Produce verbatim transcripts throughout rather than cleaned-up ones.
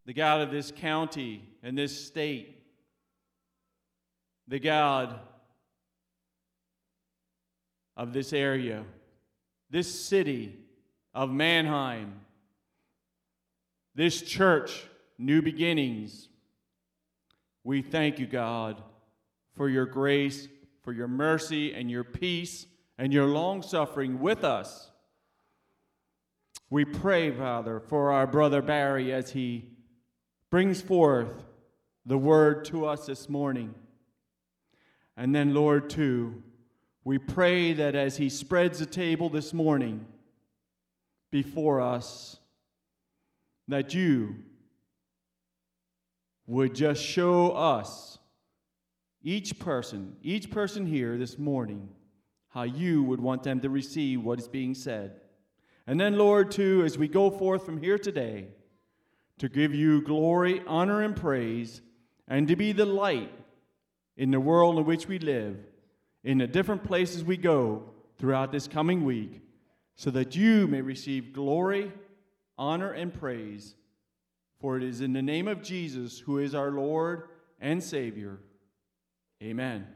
the God of this county and this state, the God of this area, this city of Mannheim, this church, New Beginnings. We thank you, God, for your grace, for your mercy, and your peace, and your long-suffering with us. We pray, Father, for our brother Barry as he brings forth the word to us this morning. And then, Lord, too, we pray that as he spreads the table this morning before us, that you would just show us, each person, each person here this morning, how you would want them to receive what is being said. And then, Lord, too, as we go forth from here today, to give you glory, honor, and praise, and to be the light in the world in which we live, in the different places we go throughout this coming week, so that you may receive glory, honor, and praise. For it is in the name of Jesus, who is our Lord and Savior. Amen.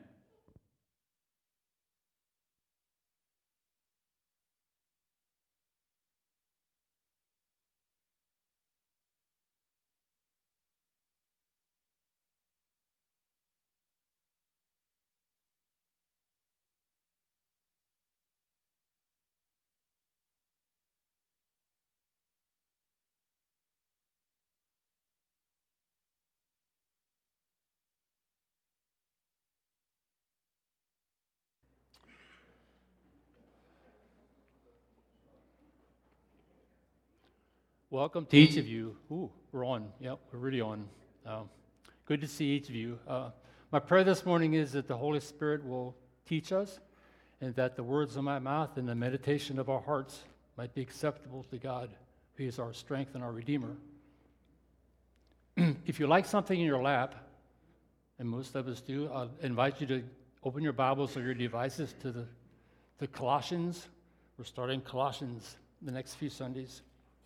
Welcome to each of you. Ooh, we're on. Yep, we're really on. Um, good to see each of you. Uh, my prayer this morning is that the Holy Spirit will teach us, and that the words of my mouth and the meditation of our hearts might be acceptable to God, who is our strength and our Redeemer. If you like something in your lap, and most of us do, I invite you to open your Bibles or your devices to the, the Colossians. We're starting Colossians the next few Sundays.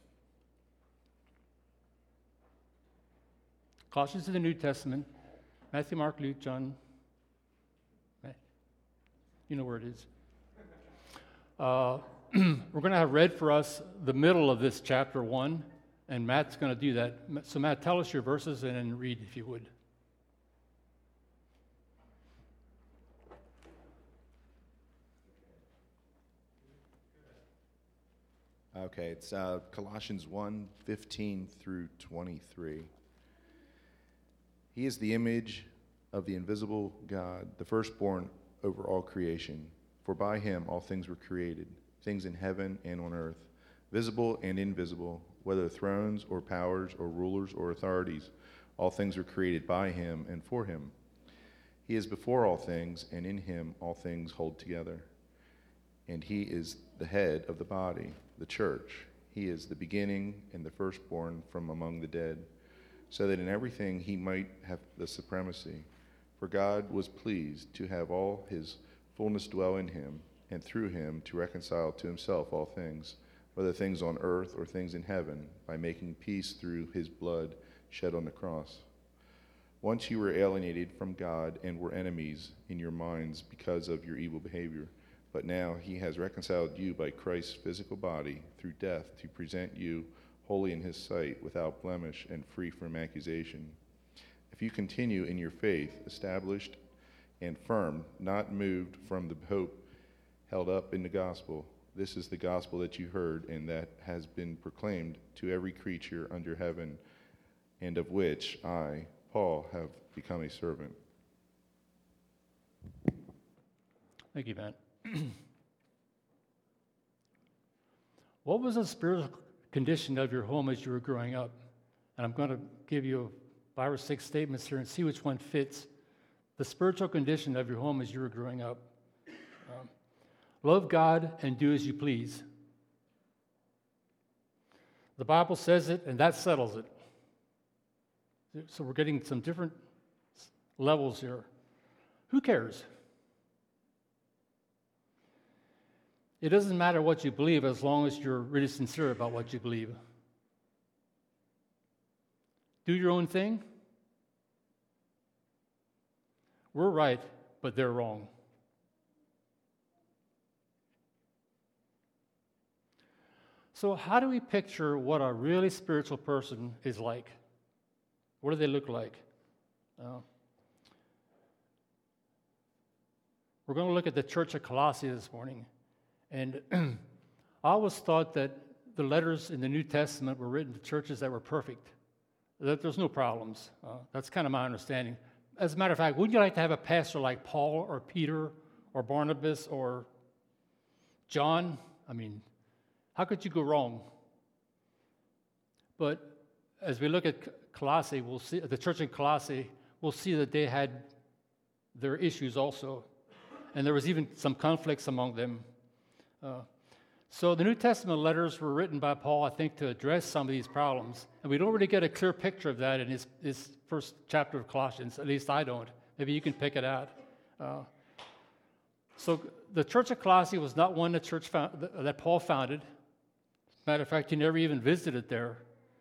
Colossians in the New Testament, Matthew, Mark, Luke, John. You know where it is. Uh, we're going to have read for us the middle of this chapter one, and Matt's going to do that. So Matt, tell us your verses and then read if you would. Okay, it's uh, Colossians one, fifteen through twenty-three. He is the image of the invisible God, the firstborn over all creation. For by him all things were created, things in heaven and on earth, visible and invisible, whether thrones or powers or rulers or authorities. All things were created by him and for him. He is before all things, and in him all things hold together. And he is the head of the body, the church. He is the beginning and the firstborn from among the dead, so that in everything he might have the supremacy. For God was pleased to have all his fullness dwell in him, and through him to reconcile to himself all things, whether things on earth or things in heaven, by making peace through his blood shed on the cross. Once you were alienated from God and were enemies in your minds because of your evil behavior, but now he has reconciled you by Christ's physical body through death to present you holy in his sight, without blemish and free from accusation. If you continue in your faith, established and firm, not moved from the hope held up in the gospel. This is the gospel that you heard and that has been proclaimed to every creature under heaven, and of which I, Paul, have become a servant. Thank you, Matt. What was the spiritual condition of your home as you were growing up? And I'm going to give you five or six statements here and see which one fits. The spiritual condition of your home as you were growing up. Um, love God and do as you please. The Bible says it, and that settles it. So we're getting some different levels here. Who cares? It doesn't matter what you believe as long as you're really sincere about what you believe. do your own thing? We're right, but they're wrong. So how do we picture what a really spiritual person is like? What do they look like? Uh, we're going to look at the church of Colossae this morning. And I always thought that the letters in the New Testament were written to churches that were perfect, that there's no problems. Uh, that's kind of my understanding. As a matter of fact, wouldn't you like to have a pastor like Paul or Peter or Barnabas or John? I mean, how could you go wrong? But as we look at Colossae, we'll see the church in Colossae, we'll see that they had their issues also. And there was even some conflicts among them. Uh, so the New Testament letters were written by Paul, I think, to address some of these problems. And we don't really get a clear picture of that in his, his first chapter of Colossians. At least I don't. Maybe you can pick it out. Uh, so the church of Colossae was not one that, church found, that Paul founded. Matter of fact, he never even visited there.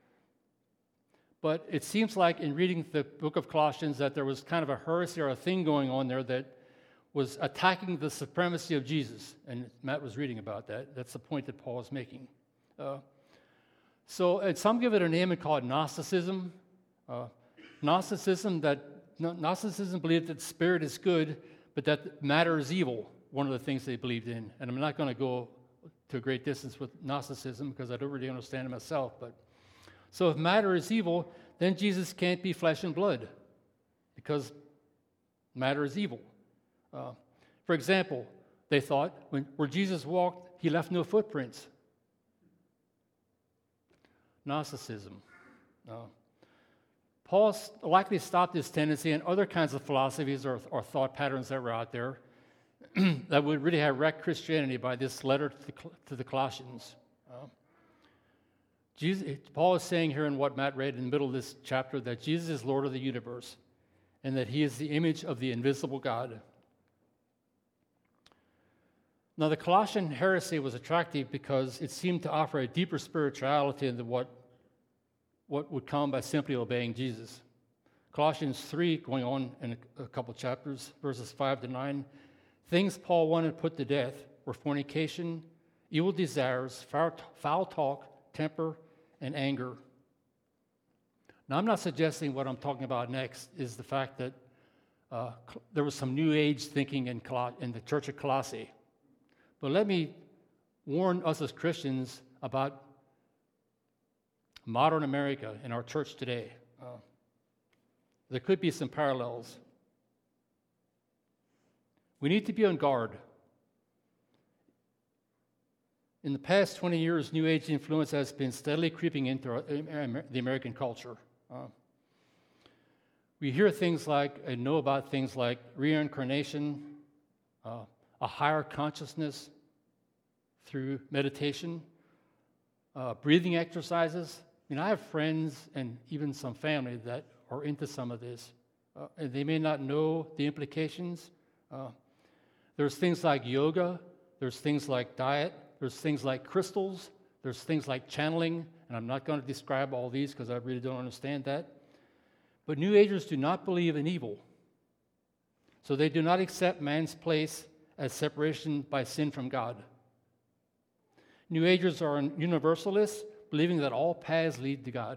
But it seems like in reading the book of Colossians that there was kind of a heresy or a thing going on there that was attacking the supremacy of Jesus. And Matt was reading about that. That's the point that Paul is making. Uh, so, and some give it a name and call it Gnosticism. Uh, Gnosticism, that Gnosticism believed that spirit is good, but that matter is evil, one of the things they believed in. And I'm not going to go to a great distance with Gnosticism because I don't really understand it myself. But so if matter is evil, then Jesus can't be flesh and blood because matter is evil. Uh, for example, they thought when where Jesus walked, he left no footprints. Gnosticism. Uh, Paul likely stopped this tendency and other kinds of philosophies or, or thought patterns that were out there that would really have wrecked Christianity by this letter to the, to the Colossians. Uh, Jesus, Paul is saying here in what Matt read in the middle of this chapter that Jesus is Lord of the universe and that he is the image of the invisible God. Now, the Colossian heresy was attractive because it seemed to offer a deeper spirituality than what, what would come by simply obeying Jesus. Colossians three, going on in a, a couple chapters, verses five to nine, things Paul wanted to put to death were fornication, evil desires, foul, foul talk, temper, and anger. Now, I'm not suggesting what I'm talking about next is the fact that uh, there was some New Age thinking in, Col- in the Church of Colossae. But let me warn us as Christians about modern America and our church today. Uh, there could be some parallels. We need to be on guard. In the past twenty years, New Age influence has been steadily creeping into our, the American culture. Uh, we hear things like, and know about things like reincarnation, uh, a higher consciousness through meditation, uh, breathing exercises. I mean, I have friends and even some family that are into some of this, uh, and they may not know the implications. Uh, there's things like yoga, there's things like diet, there's things like crystals, there's things like channeling, and I'm not going to describe all these because I really don't understand that. But New Agers do not believe in evil, so they do not accept man's place as separation by sin from God. New Agers are universalists, believing that all paths lead to God.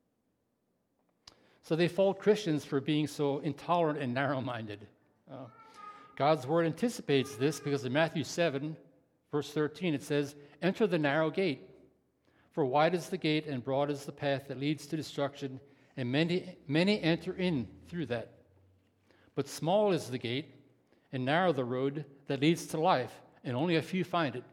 So they fault Christians for being so intolerant and narrow-minded. Uh, God's word anticipates this because in Matthew seven, verse thirteen, it says, "Enter the narrow gate, for wide is the gate and broad is the path that leads to destruction, and many, many enter in through that. But small is the gate and narrow the road that leads to life, and only a few find it."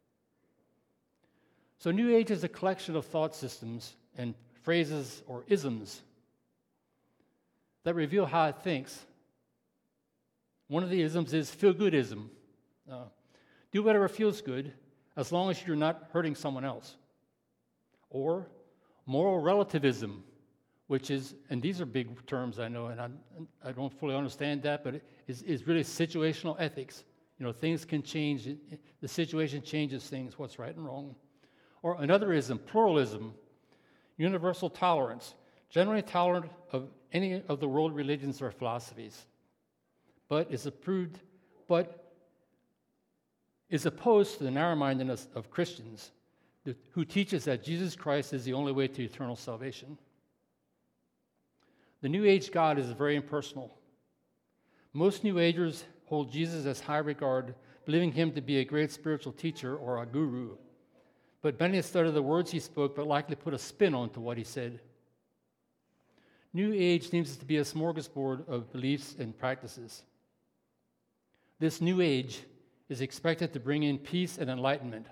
So New Age is a collection of thought systems and phrases or isms that reveal how it thinks. One of the isms is feel-goodism. Uh, do whatever feels good as long as you're not hurting someone else. Or moral relativism, which is, and these are big terms I know, and I'm, I don't fully understand that, but it is, is really situational ethics. You know, things can change, the situation changes things, what's right and wrong. Or another ism, pluralism, universal tolerance, generally tolerant of any of the world religions or philosophies, but is approved, but is opposed to the narrow-mindedness of Christians who teaches that Jesus Christ is the only way to eternal salvation. The New Age God is very impersonal. Most New Agers hold Jesus as high regard, believing him to be a great spiritual teacher or a guru. But many have studied the words he spoke, but likely put a spin onto what he said. New Age seems to be a smorgasbord of beliefs and practices. This New Age is expected to bring in peace and enlightenment.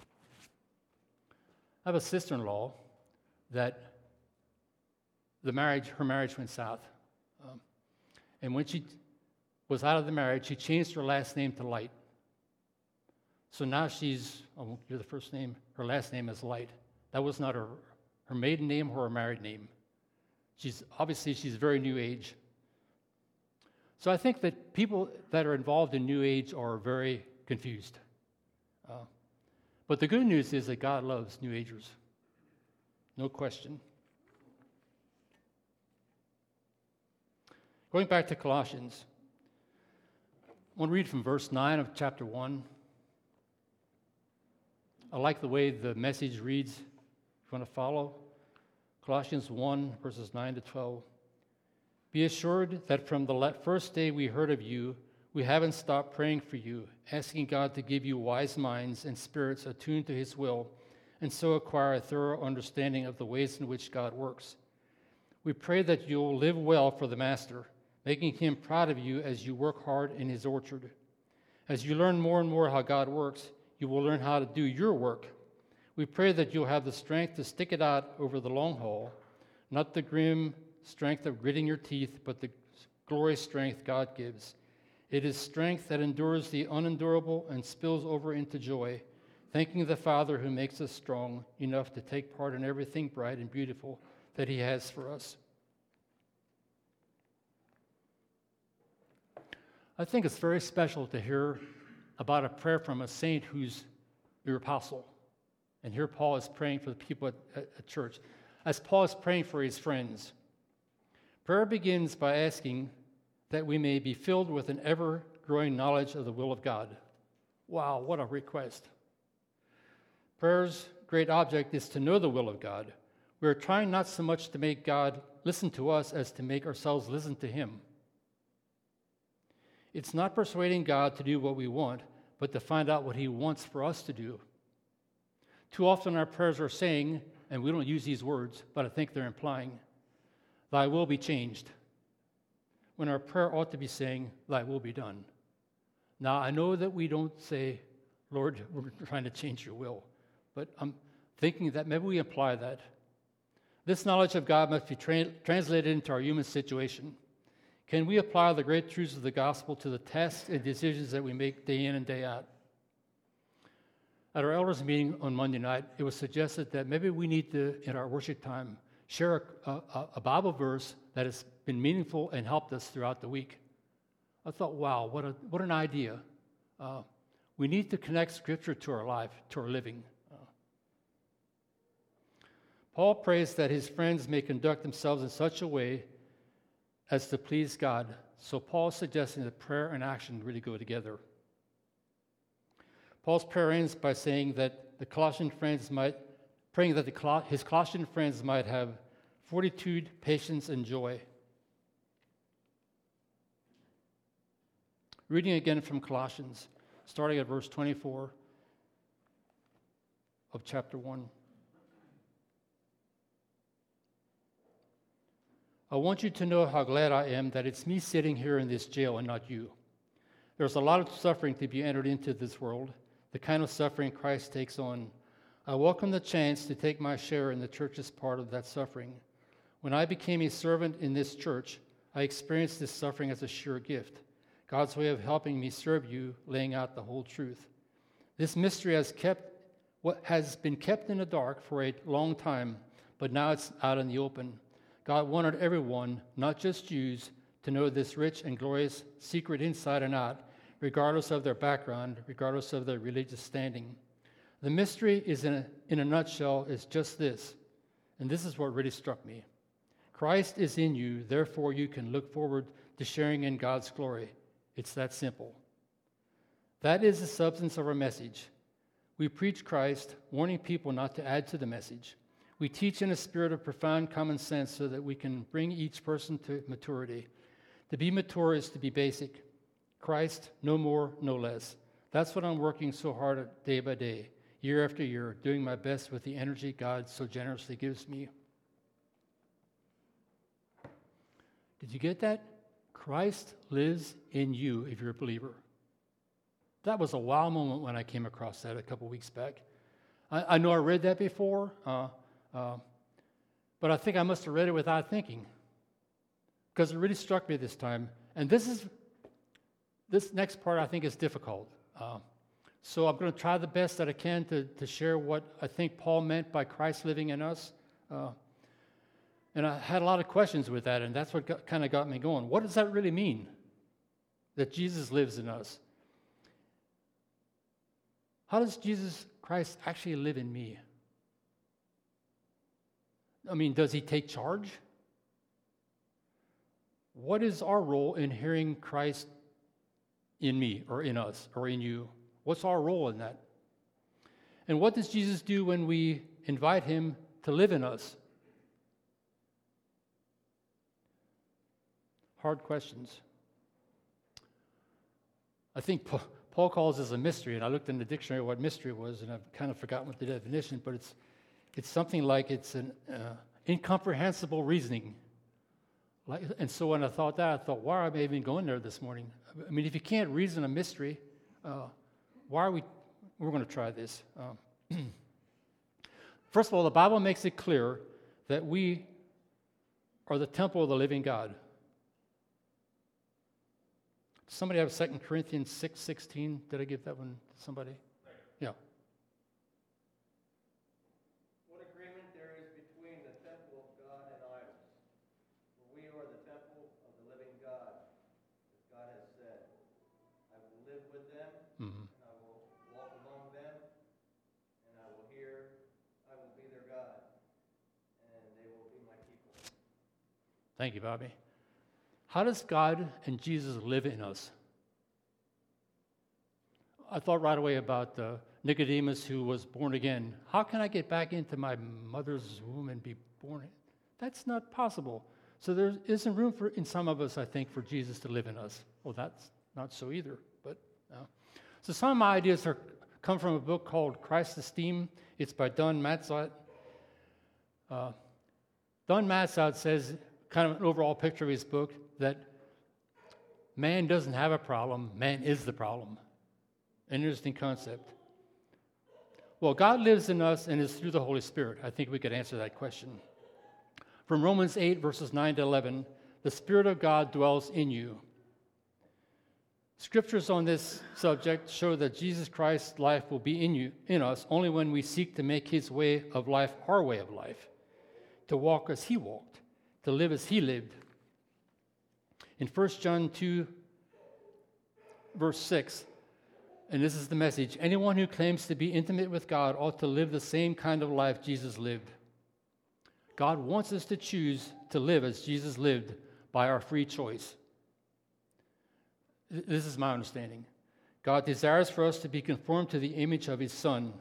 I have a sister-in-law that the marriage, her marriage went south. Um, and when she was out of the marriage, she changed her last name to Light. So now she's, I won't give the first name, her last name is Light. That was not her, her maiden name or her married name. She's, obviously, she's very New Age. So I think that people that are involved in New Age are very confused. Uh, but the good news is that God loves New Agers. No question. Going back to Colossians, I want to read from verse nine of chapter one. I like the way the message reads. If you want to follow, Colossians one, verses nine to twelve. Be assured that from the first day we heard of you, we haven't stopped praying for you, asking God to give you wise minds and spirits attuned to his will, and so acquire a thorough understanding of the ways in which God works. We pray that you'll live well for the Master, making him proud of you as you work hard in his orchard. As you learn more and more how God works, you will learn how to do your work. We pray that you'll have the strength to stick it out over the long haul, not the grim strength of gritting your teeth, but the glorious strength God gives. It is strength that endures the unendurable and spills over into joy, thanking the Father who makes us strong enough to take part in everything bright and beautiful that he has for us. I think it's very special to hear about a prayer from a saint who's your apostle. And here Paul is praying for the people at, at, at church. As Paul is praying for his friends, prayer begins by asking that we may be filled with an ever-growing knowledge of the will of God. Wow, what a request. Prayer's great object is to know the will of God. We're trying not so much to make God listen to us as to make ourselves listen to him. It's not persuading God to do what we want, but to find out what he wants for us to do. Too often our prayers are saying, and we don't use these words, but I think they're implying, thy will be changed, when our prayer ought to be saying, thy will be done. Now, I know that we don't say, Lord, we're trying to change your will, but I'm thinking that maybe we imply that. This knowledge of God must be tra- translated into our human situation. Can we apply the great truths of the gospel to the tasks and decisions that we make day in and day out? At our elders' meeting on Monday night, it was suggested that maybe we need to, in our worship time, share a, a, a Bible verse that has been meaningful and helped us throughout the week. I thought, wow, what a what an idea. Uh, we need to connect Scripture to our life, to our living. Uh, Paul prays that his friends may conduct themselves in such a way as to please God. So Paul is suggesting that prayer and action really go together. Paul's prayer ends by saying that the Colossian friends might, praying that the, his Colossian friends might have fortitude, patience, and joy. Reading again from Colossians, starting at verse twenty-four of chapter one. I want you to know how glad I am that it's me sitting here in this jail and not you. There's a lot of suffering to be entered into this world, the kind of suffering Christ takes on. I welcome the chance to take my share in the church's part of that suffering. When I became a servant in this church, I experienced this suffering as a sure gift, God's way of helping me serve you, laying out the whole truth. This mystery has kept what has been kept in the dark for a long time, but now it's out in the open. God wanted everyone, not just Jews, to know this rich and glorious secret inside and out, regardless of their background, regardless of their religious standing. The mystery is in a, in a nutshell is just this, and this is what really struck me. Christ is in you, therefore you can look forward to sharing in God's glory. It's that simple. That is the substance of our message. We preach Christ, warning people not to add to the message. We teach in a spirit of profound common sense so that we can bring each person to maturity. To be mature is to be basic. Christ, no more, no less. That's what I'm working so hard at day by day, year after year, doing my best with the energy God so generously gives me. Did you get that? Christ lives in you if you're a believer. That was a wow moment when I came across that a couple weeks back. I, I know I read that before, uh, uh, but I think I must have read it without thinking, because it really struck me this time. And this is this next part I think is difficult. Uh, so I'm going to try the best that I can to, to share what I think Paul meant by Christ living in us. Uh, and I had a lot of questions with that, and that's what got, kind of got me going. What does that really mean, that Jesus lives in us? How does Jesus Christ actually live in me? I mean, does he take charge? What is our role in hearing Christ in me or in us or in you? What's our role in that? And what does Jesus do when we invite him to live in us? Hard questions. I think Paul calls this a mystery, and I looked in the dictionary what mystery was, and I've kind of forgotten what the definition, but it's it's something like it's an uh, incomprehensible reasoning. Like, and so when I thought that, I thought, why am I even going there this morning? I mean, if you can't reason a mystery, uh, why are we, we're going to try this. Um, First of all, the Bible makes it clear that we are the temple of the living God. Somebody have Second Corinthians six sixteen. Did I give that one to somebody? Yeah. What agreement there is between the temple of God and idols? For we are the temple of the living God. As God has said, I will live with them, Mm-hmm. and I will walk among them, and I will hear, I will be their God, and they will be my people. Thank you, Bobby. How does God and Jesus live in us? I thought right away about uh, Nicodemus, who was born again. How can I get back into my mother's womb and be born? That's not possible. So there isn't room for, in some of us, I think, for Jesus to live in us. Well, that's not so either. But uh, so some of my ideas are come from a book called Christ's Esteem. It's by Don Matzot. Uh, Don Matzot says, kind of an overall picture of his book, that man doesn't have a problem, man is the problem. An interesting concept. Well, God lives in us and is through the Holy Spirit. I think we could answer that question. From Romans eight, verses nine to eleven, the Spirit of God dwells in you. Scriptures on this subject show that Jesus Christ's life will be in you, in us, only when we seek to make his way of life our way of life, to walk as he walked, to live as he lived. In First John two, verse six, and this is the message, anyone who claims to be intimate with God ought to live the same kind of life Jesus lived. God wants us to choose to live as Jesus lived by our free choice. This is my understanding. God desires for us to be conformed to the image of his Son.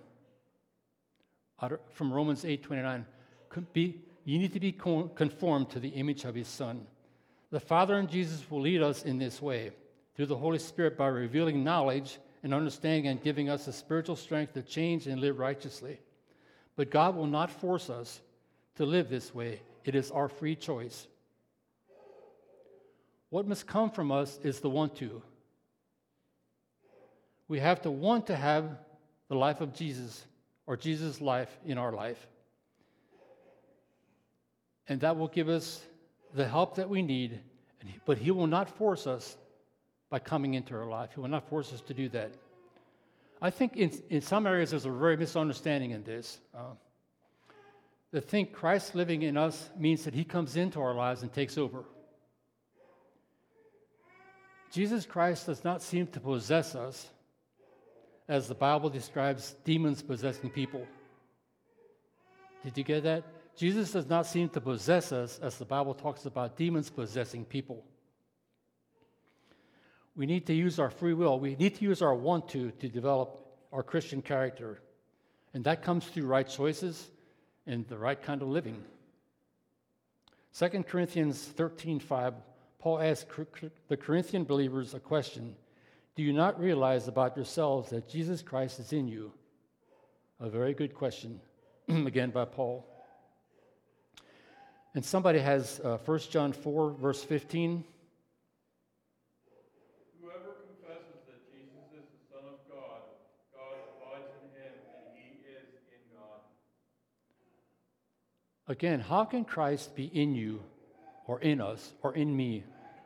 From Romans eight twenty-nine, be, you need to be conformed to the image of his Son. The Father and Jesus will lead us in this way through the Holy Spirit by revealing knowledge and understanding and giving us the spiritual strength to change and live righteously. But God will not force us to live this way. It is our free choice. What must come from us is the want to. We have to want to have the life of Jesus, or Jesus' life in our life. And that will give us the help that we need, but he will not force us by coming into our life. He will not force us to do that. I think in, in some areas there's a very misunderstanding in this. Uh, to think Christ living in us means that he comes into our lives and takes over. Jesus Christ does not seem to possess us as the Bible describes demons possessing people. Did you get that? Jesus does not seem to possess us as the Bible talks about demons possessing people. We need to use our free will. We need to use our want to to develop our Christian character. And that comes through right choices and the right kind of living. Second Corinthians thirteen five, Paul asks the Corinthian believers a question. Do you not realize about yourselves that Jesus Christ is in you? A very good question, again by Paul. And somebody has uh, First John four, verse fifteen. Whoever confesses that Jesus is the Son of God, God abides in him, and he is in God. Again, how can Christ be in you, or in us, or in me?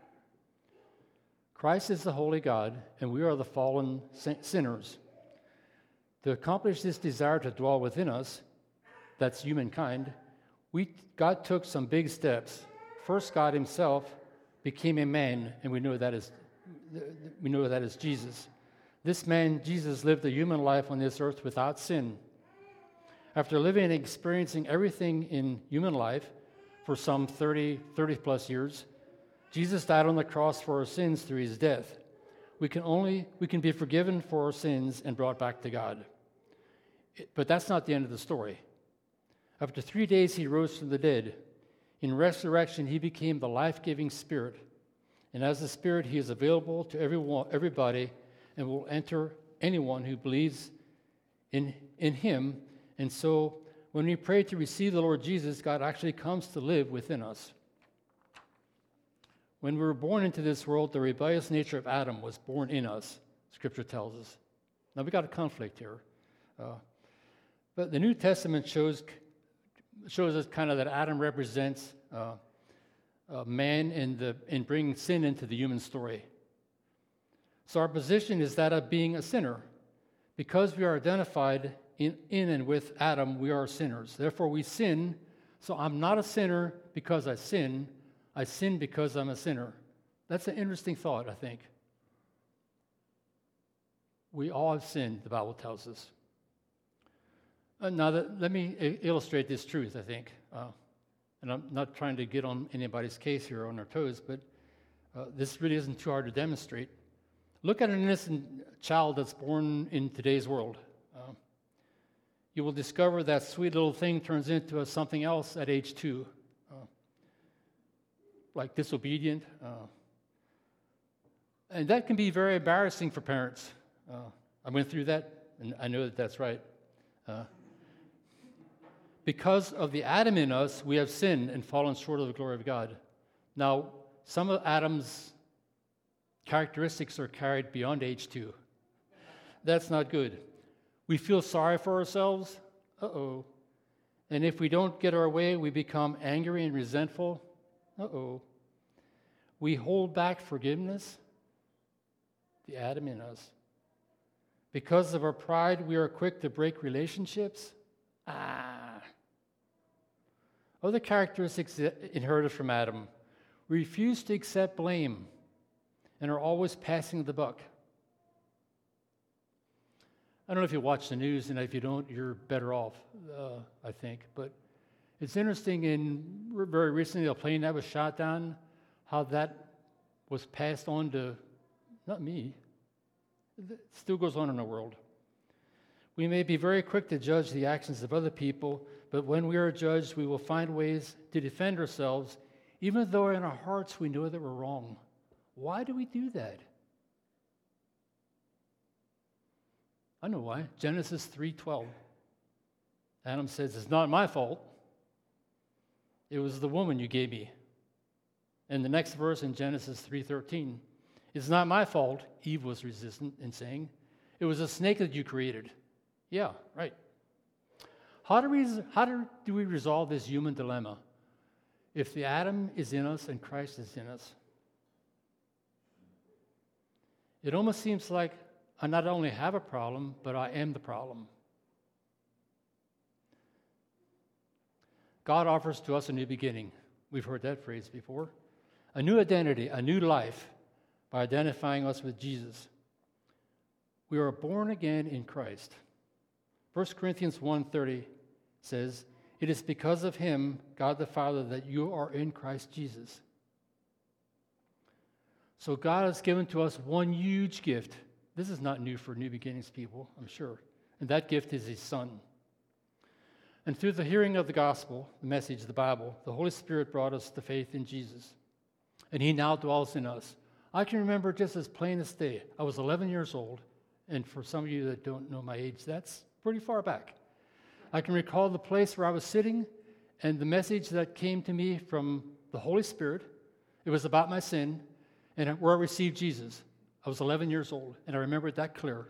Christ is the holy God, and we are the fallen sinners. To accomplish this desire to dwell within us, that's humankind, we, God took some big steps. First, God himself became a man, and we know that is, we know that is Jesus. This man, Jesus, lived a human life on this earth without sin. After living and experiencing everything in human life for some thirty, thirty plus years, Jesus died on the cross for our sins through his death. We can only we can be forgiven for our sins and brought back to God. But that's not the end of the story. After three days, he rose from the dead. In resurrection, he became the life-giving Spirit. And as the Spirit, he is available to everyone, everybody and will enter anyone who believes in, in him. And so when we pray to receive the Lord Jesus, God actually comes to live within us. When we were born into this world, the rebellious nature of Adam was born in us, Scripture tells us. Now, we got a conflict here. Uh, but the New Testament shows, shows us kind of that Adam represents uh, uh, man in, the, in bringing sin into the human story. So our position is that of being a sinner. Because we are identified in, in and with Adam, we are sinners. Therefore, we sin. So I'm not a sinner because I sin. I sin because I'm a sinner. That's an interesting thought, I think. We all have sinned, the Bible tells us. Uh, now, that, let me I- illustrate this truth, I think. Uh, and I'm not trying to get on anybody's case here on our toes, but uh, this really isn't too hard to demonstrate. Look at an innocent child that's born in today's world. Uh, you will discover that sweet little thing turns into a something else at age two. Like disobedient. Uh, and that can be very embarrassing for parents. Uh, I went through that, and I know that that's right. Uh, because of the Adam in us, we have sinned and fallen short of the glory of God. Now, some of Adam's characteristics are carried beyond age two. That's not good. We feel sorry for ourselves. Uh-oh. And if we don't get our way, we become angry and resentful. Uh-oh. We hold back forgiveness, the Adam in us. Because of our pride, we are quick to break relationships. Ah. Other characteristics inherited from Adam. We refuse to accept blame and are always passing the buck. I don't know if you watch the news, and if you don't, you're better off, uh, I think. But it's interesting, in very recently, a plane that was shot down, how that was passed on to, not me, it still goes on in our world. We may be very quick to judge the actions of other people, but when we are judged, we will find ways to defend ourselves, even though in our hearts we know that we're wrong. Why do we do that? I know why. Genesis three twelve. Adam says, it's not my fault. It was the woman you gave me. And the next verse in Genesis three thirteen, it's not my fault, Eve was resistant in saying. It was a snake that you created. Yeah, right. How do we, how do, do we resolve this human dilemma? If the Adam is in us and Christ is in us, it almost seems like I not only have a problem, but I am the problem. God offers to us a new beginning. We've heard that phrase before. A new identity, a new life, by identifying us with Jesus. We are born again in Christ. First Corinthians one thirty says, It is because of him, God the Father, that you are in Christ Jesus. So God has given to us one huge gift. This is not new for New Beginnings people, I'm sure. And that gift is his Son. And through the hearing of the gospel, the message, the Bible, the Holy Spirit brought us to faith in Jesus. And he now dwells in us. I can remember just as plain as day. I was eleven years old. And for some of you that don't know my age, that's pretty far back. I can recall the place where I was sitting and the message that came to me from the Holy Spirit. It was about my sin and where I received Jesus. I was eleven years old, and I remember it that clear.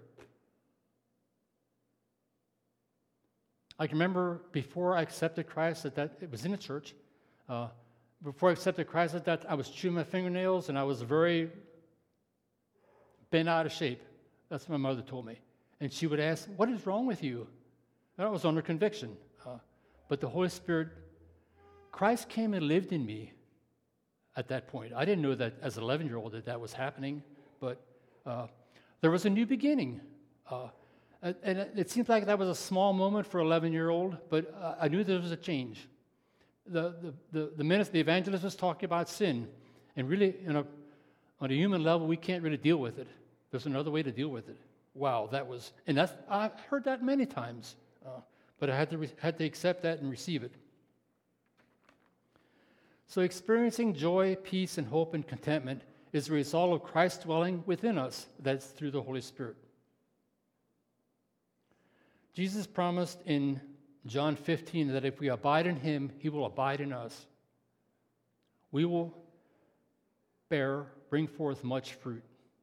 I can remember before I accepted Christ, that, that it was in a church. Uh, before I accepted Christ, at that I was chewing my fingernails, and I was very bent out of shape. That's what my mother told me. And she would ask, "What is wrong with you?" And I was under conviction. Uh, but the Holy Spirit, Christ came and lived in me at that point. I didn't know that as an eleven-year-old that that was happening, but uh, there was a new beginning. Uh, and it seemed like that was a small moment for an eleven-year-old, but uh, I knew there was a change. The, the, the, the minister, the evangelist was talking about sin, and really, you know, on a human level, we can't really deal with it. There's another way to deal with it. Wow, that was, and that's, I've heard that many times, uh, but I had to, re- had to accept that and receive it. So experiencing joy, peace, and hope and contentment is a result of Christ dwelling within us. That's through the Holy Spirit. Jesus promised in John fifteen that if we abide in him, he will abide in us. We will bear, bring forth much fruit.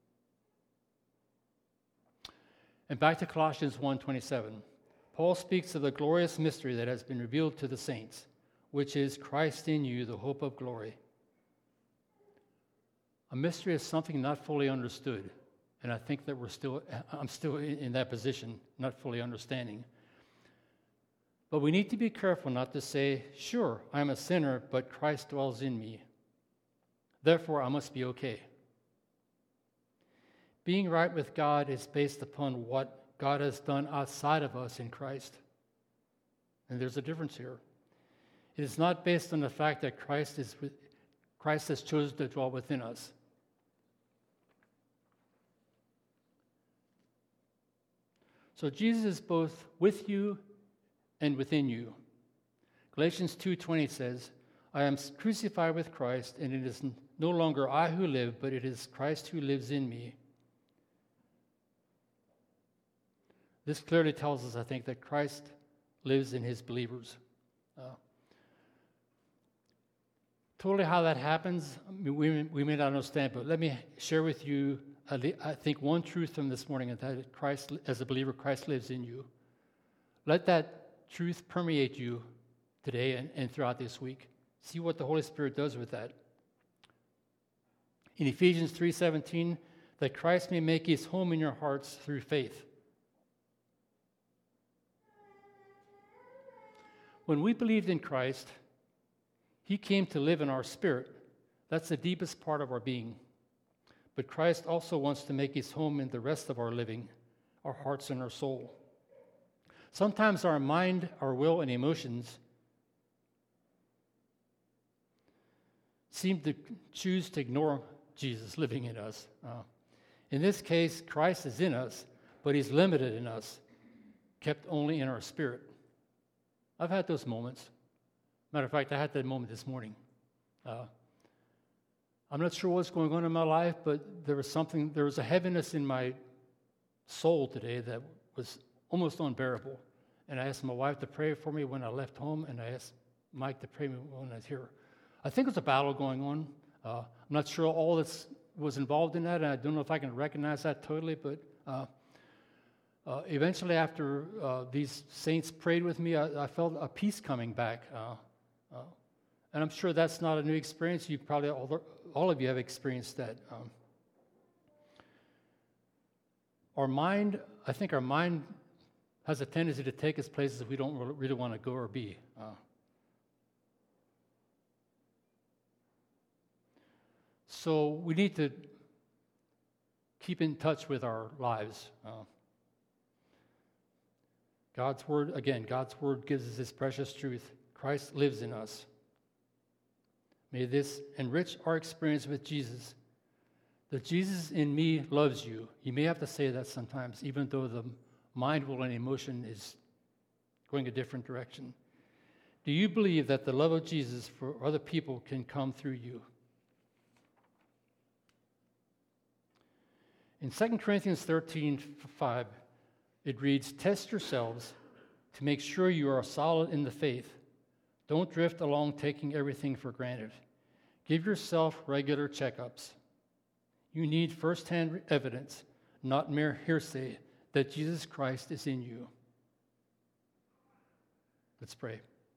And back to Colossians one twenty-seven. Paul speaks of the glorious mystery that has been revealed to the saints, which is Christ in you, the hope of glory. A mystery is something not fully understood, and I think that we're still, I'm still in that position, not fully understanding. But we need to be careful not to say, "Sure, I'm a sinner, but Christ dwells in me. Therefore, I must be okay." Being right with God is based upon what God has done outside of us in Christ. And there's a difference here. It is not based on the fact that Christ is Christ has chosen to dwell within us. So Jesus is both with you and within you. Galatians two twenty says, "I am crucified with Christ, and it is no longer I who live, but it is Christ who lives in me." This clearly tells us, I think, that Christ lives in his believers. Uh, totally how that happens, we, we may not understand, but let me share with you, I think, one truth from this morning, and that Christ, as a believer, Christ lives in you. Let that truth permeate you today and, and throughout this week. See what the Holy Spirit does with that. In Ephesians three seventeen, that Christ may make his home in your hearts through faith. When we believed in Christ, he came to live in our spirit. That's the deepest part of our being. But Christ also wants to make his home in the rest of our living, our hearts and our soul. Sometimes our mind, our will, and emotions seem to choose to ignore Jesus living in us. Uh, in this case, Christ is in us, but he's limited in us, kept only in our spirit. I've had those moments. Matter of fact, I had that moment this morning. Uh, I'm not sure what's going on in my life, but there was something, there was a heaviness in my soul today that was almost unbearable. And I asked my wife to pray for me when I left home, and I asked Mike to pray for me when I was here. I think there's a battle going on. Uh, I'm not sure all that was involved in that, and I don't know if I can recognize that totally, but uh, uh, eventually after uh, these saints prayed with me, I, I felt a peace coming back. Uh, uh, and I'm sure that's not a new experience. You probably, all, all of you have experienced that. Um, our mind, I think our mind has a tendency to take us places we don't really want to go or be. Uh, so we need to keep in touch with our lives. Uh, God's word, again, God's word gives us this precious truth. Christ lives in us. May this enrich our experience with Jesus. The Jesus in me loves you. You may have to say that sometimes, even though the mind, will, and emotion is going a different direction. Do you believe that the love of Jesus for other people can come through you? In Second Corinthians thirteen five, it reads, "Test yourselves to make sure you are solid in the faith. Don't drift along taking everything for granted. Give yourself regular checkups. You need firsthand evidence, not mere hearsay, that Jesus Christ is in you." Let's pray.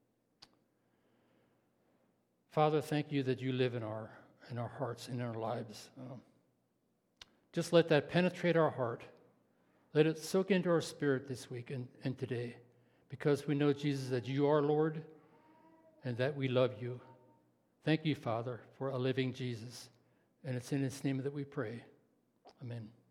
Father, thank you that you live in our in our hearts, in our lives. Um, just let that penetrate our heart. Let it soak into our spirit this week and, and today, because we know, Jesus, that you are Lord and that we love you. Thank you, Father, for a living Jesus. And it's in his name that we pray. Amen.